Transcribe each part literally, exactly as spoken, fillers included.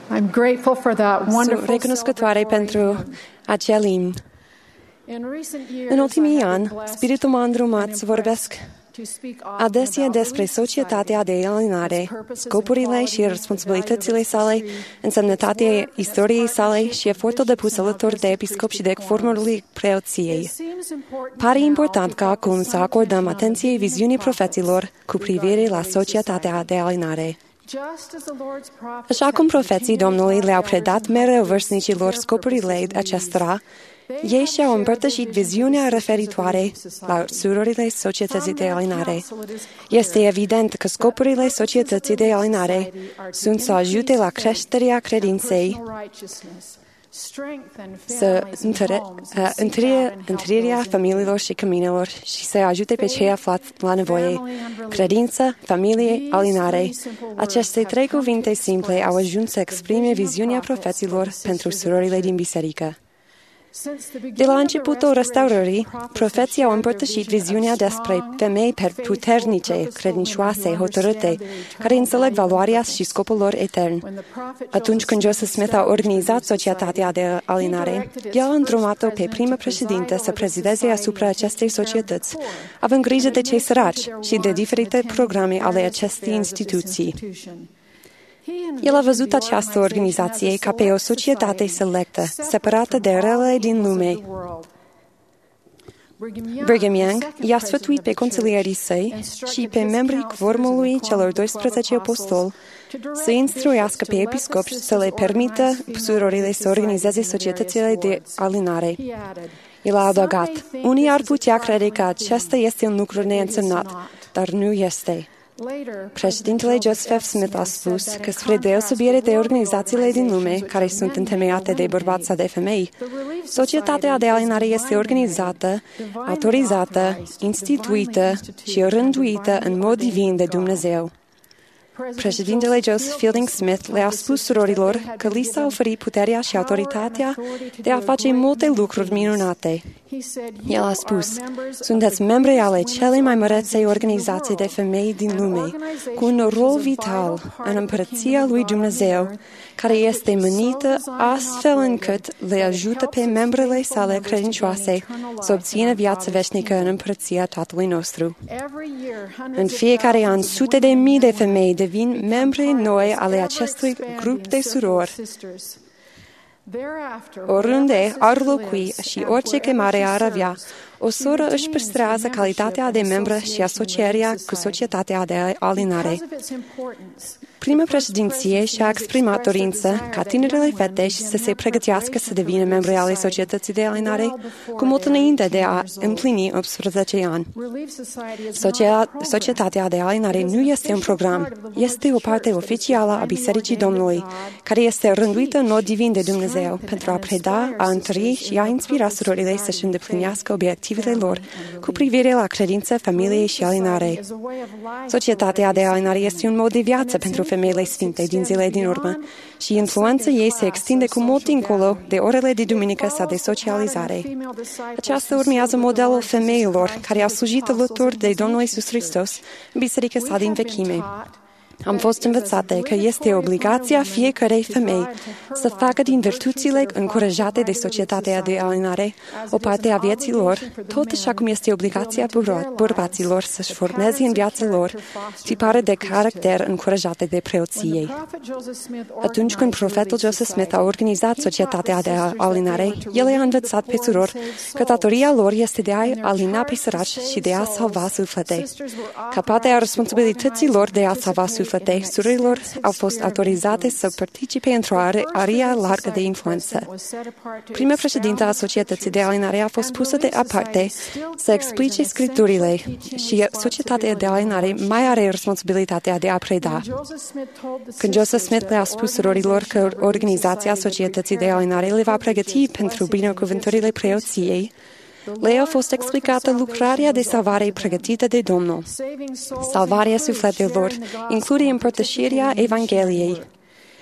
I'm grateful for that wonderful Sunt recunoscătoare pentru acel imn. În ultimii ani, Spiritul m-a îndrumat să vorbesc adesea despre societatea de alinare, scopurile și responsabilitățile sale, însemnătatea istoriei sale și efortul depus alături de episcop și de formului preoției. Pare important ca acum să acordăm atenție viziunii profeților cu privire la societatea de alinare. Așa cum profeții Domnului le-au predat mereu vârstnicilor scopurile acestora, ei și-au împărtășit viziunea referitoare la surorile societății de alinare. Este evident că scopurile societății de alinare sunt să ajute la creșterea credinței, să întăre, uh, întărie, întărirea familiilor și căminelor și să ajute pe cei aflați la nevoie. Credință, familie, alinare. Aceste trei cuvinte simple au ajuns să exprime viziunea profeților pentru surorile din biserică. De la începutul restaurării, profeții au împărtășit viziunea despre femei puternice, credincioase, hotărâte, care înțeleg valoarea și scopul lor etern. Atunci când Joseph Smith a organizat societatea de alinare, el a îndrumat-o pe primă președintă să prezideze asupra acestei societăți, având grijă de cei săraci și de diferite programe ale acestei instituții. El a văzut această organizație ca pe o societate selectă, separată de relele din lume. Brigham Young i-a sfătuit pe consilierii săi și pe membrii quorumului celor doisprezece apostoli să instruiască pe episcopi să le permită surorile să organizeze societățile de alinare. El a adăugat: unii ar putea crede că acesta este un lucru neînsemnat, dar nu este. Președintele Joseph Smith a spus că, spre deosebire de organizațiile din lume, care sunt întemeiate de bărbați sau de femei, societatea de alinare este organizată, autorizată, instituită și rânduită în mod divin de Dumnezeu. Președintele Joseph Fielding Smith le-a spus surorilor că li s-a oferit puterea și autoritatea de a face multe lucruri minunate. El a spus: sunteți membri ale celei mai mărețe organizații de femei din lume, cu un rol vital în împărăția lui Dumnezeu, care este menită astfel încât le ajută pe membrele sale credincioase să obțină viață veșnică în împărăția Tatălui nostru. În fiecare an, sute de mii de femei devin membri noi ale acestui grup de surori. Oriunde ar locui și orice chemare ar avea, o soră își păstrează calitatea de membră și asocierea cu societatea de alinare. Prima președinție și-a exprimat dorință ca tinerele fete să se pregătească să devină membre ale societății de alinare cu mult înainte de a împlini optsprezece ani. Societatea de alinare nu este un program, este o parte oficială a Bisericii Domnului, care este rânduită în mod divin de Dumnezeu pentru a preda, a întări și a inspira surorile să-și îndeplinească obiectivele lor cu privire la credință, familie și alinare. Societatea de alinare este un mod de viață pentru femeile sfinte din zilele din urmă și influența ei se extinde cu mult dincolo de orele de duminică sau de socializare. Aceasta urmează modelul femeilor care au slujit alături de Domnul Iisus Hristos în biserica sa din vechime. Am fost învățate că este obligația fiecărei femei să facă din virtuțile încurajate de societatea de alinare o parte a vieții lor, tot așa cum este obligația bărbaților să-și formeze în viața lor tipare de caracter încurajate de preoției. Atunci când profetul Joseph Smith a organizat societatea de alinare, el a învățat pe surori că datoria lor este de a alina pe săraci și de a salva suflete. Ca parte a responsabilității lor de a salva suflete, surorilor au fost autorizate să participe într-o aria largă de influență. Prima președintă a societății de alinare a fost pusă de aparte să explice scripturile și societatea de alinare mai are responsabilitatea de a preda. Când Joseph Smith le-a spus surorilor că organizația societății de alinare le va pregăti pentru binecuvântările preoției, le-a fost explicată lucrarea de salvare pregătită de Domnul. Salvarea sufletelor include împărtășirea Evangheliei.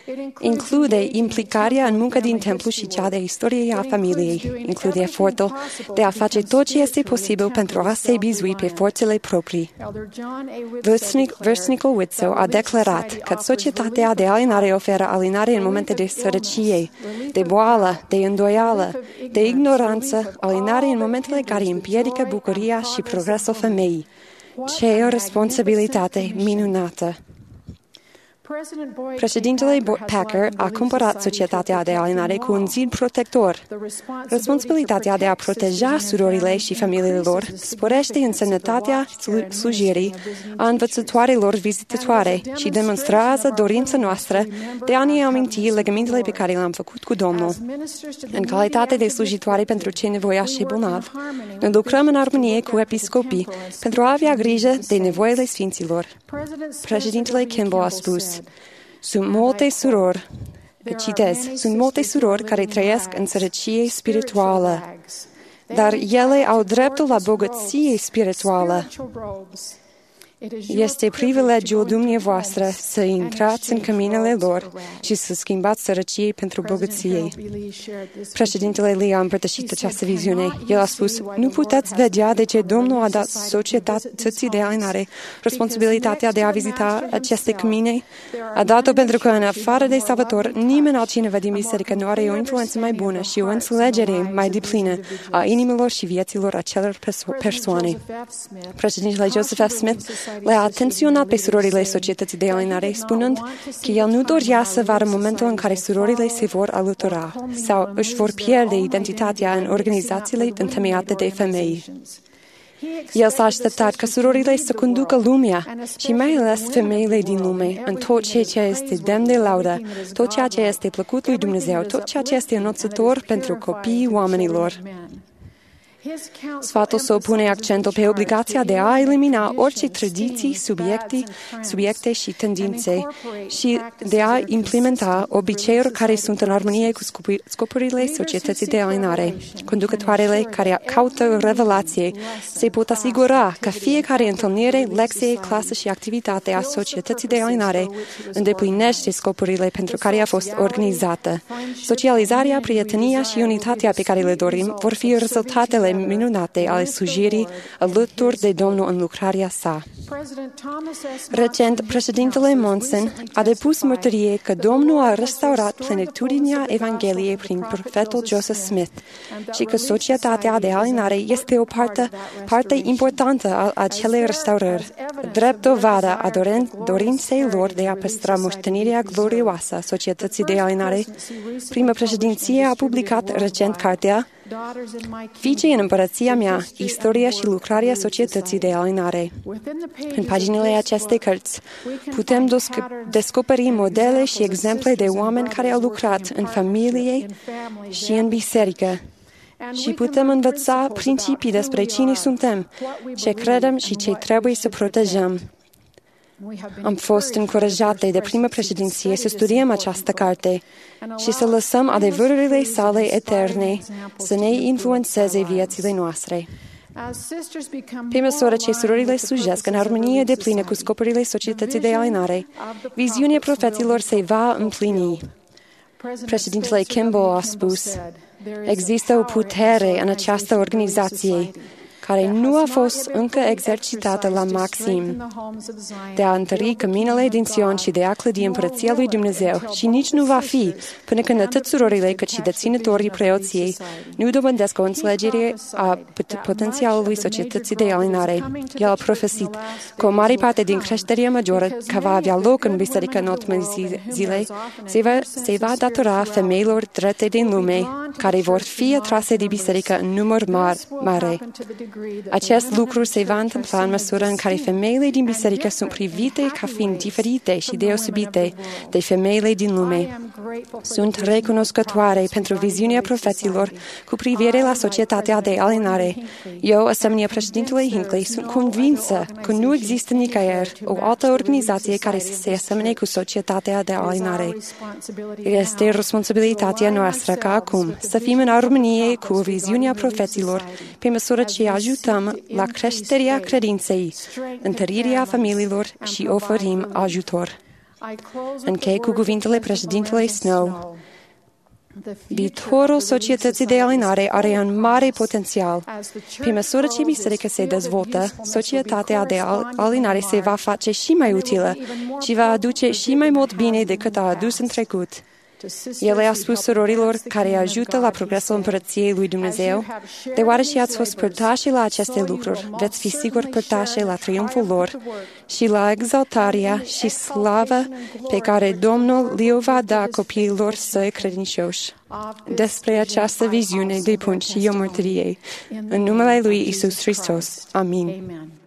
Include implicarea în muncă din templu și cea de istorie a familiei. Include efortul de a face tot ce este posibil pentru a se bizui pe forțele proprii. Vârstnicul Widsow a declarat că societatea de alinare oferă alinare în momente de sărăcie, de boală, de îndoială, de ignoranță, alinare în momentele care împiedică bucuria și progresul femeii. Ce o responsabilitate minunată! Președintele Packer a cumpărat societatea de alinare cu un zid protector. Responsabilitatea de a proteja surorile și familiile lor sporește însemnătatea slujirii a învățătoarelor vizitatoare și demonstrează dorința noastră de a ne aminti legămintele pe care le-am făcut cu Domnul. În calitate de slujitoare pentru cei nevoiași și bolnavi, noi lucrăm în armonie cu episcopii pentru a avea grijă de nevoile sfinților. Președintele Kimball a spus: Sunt multe surori, citez, sunt multe surori care trăiesc în sărăcie spirituală, dar ele au dreptul la bogăție spirituală. Este privilegiul dumneavoastră să intrați în căminele lor și să schimbați sărăcie pentru bogăție. Președintele Lee a împărtășit această viziune. El a spus: nu puteți vedea de ce Domnul a dat societății de alinare responsabilitatea de a vizita aceste cămine? A dat-o pentru că, în afară de Salvator, nimeni altcineva din biserică nu are o influență mai bună și o înțelegere mai deplină a inimilor și vieților acelor persoane. Președintele Joseph F. Smith le-a atenționat pe surorile societății de alinare, spunând că el nu dorea să vadă momentul în care surorile se vor alătura sau își vor pierde identitatea în organizațiile întemeiate de femei. El s-a așteptat ca surorile să conducă lumea și mai ales femeile din lume în tot ceea ce este demn de laudă, tot ceea ce este plăcut lui Dumnezeu, tot ceea ce este înălțător pentru copiii oamenilor. Sfatul său pune accentul pe obligația de a elimina orice tradiții, subiecte, subiecte și tendințe și de a implementa obiceiuri care sunt în armonie cu scopurile societății de alinare. Conducătoarele care caută revelație se pot asigura că fiecare întâlnire, lecție, clasă și activitate a societății de alinare îndeplinește scopurile pentru care a fost organizată. Socializarea, prietenia și unitatea pe care le dorim vor fi rezultatele minunate ale slujirii alături de Domnul în lucrarea sa. Recent, președintele Monson a depus mărturie că Domnul a restaurat plenitudinea Evangheliei prin profetul Joseph Smith și că societatea de alinare este o parte, parte importantă a acelei restaurări, drept dovadă a dorinței lor de a păstra moștenirea glorioasă a societății de alinare. Prima președinție a publicat recent cartea Fiicei în împărăția mea, istoria și lucrarea societății de alinare. În paginile acestei cărți putem descoperi modele și exemple de oameni care au lucrat în familie și în biserică și putem învăța principii despre cine suntem, ce credem și ce trebuie să protejăm. Am fost încurajate de prima președinție să studiem această carte și să lăsăm adevărurile sale eterne să ne influențeze viețile noastre. Pe măsură ce surorile slujesc în armonie deplină cu scopurile societății de alinare, viziunea profeților se va împlini. Președintele Kimball a spus: există o putere în această organizație care nu a fost încă exercitată la maxim, de a întări căminele din Sion și de a clădi împărăția lui Dumnezeu, și nici nu va fi până când atât surorile cât și deținătorii preoției nu dobândesc o înțelegere a potențialului societății de alinare. El a profesit că o mare parte din creșterea majoră care va avea loc în biserică în ultimele zile se va, se va datora femeilor drepte din lume, care vor fi atrase de biserică în număr mare. Acest lucru se va întâmpla în măsură în care femeile din biserică sunt privite ca fiind diferite și deosebite de femeile din lume. Sunt recunoscătoare pentru viziunea profeților cu privire la societatea de alinare. Eu, asemenea președintelui Hinckley, sunt convinsă că nu există nicăieri o altă organizație care să se asemene cu societatea de alinare. Este responsabilitatea noastră ca acum să fim în armonie cu viziunea profeților pe măsură ce ajutăm la creșterea credinței, întărirea familiilor și oferim ajutor. Închei cu cuvintele președintelui Snow. Viitorul societății de alinare are un mare potențial. Pe măsură ce biserica se dezvoltă, societatea de alinare se va face și mai utilă și va aduce și mai mult bine decât a adus în trecut. El a spus surorilor care ajută la progresul împărăției lui Dumnezeu, deoarece ați fost părtași la aceste lucruri, veți fi sigur părtași la triumful lor și la exaltarea și slava pe care Domnul le va da copiilor săi credincioși. Despre această viziune de punct și eu mărturie. În numele lui Iisus Hristos. Amin.